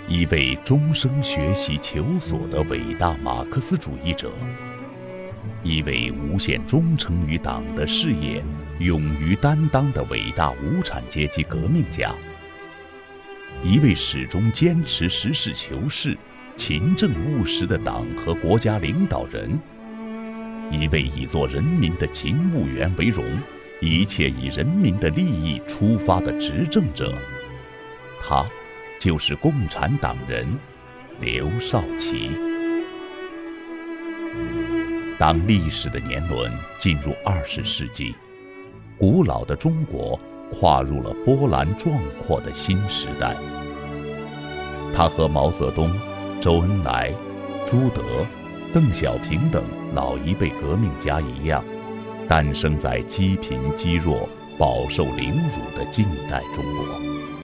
一位终生学习求索的伟大马克思主义者，一位无限忠诚于党的事业、勇于担当的伟大无产阶级革命家，一位始终坚持实事求是、勤政务实的党和国家领导人，一位以做人民的勤务员为荣、一切以人民的利益出发的执政者，他就是共产党人刘少奇。当历史的年轮进入20世纪，古老的中国跨入了波澜壮阔的新时代。他和毛泽东、周恩来、朱德、邓小平等老一辈革命家一样，诞生在积贫积弱、饱受凌辱的近代中国。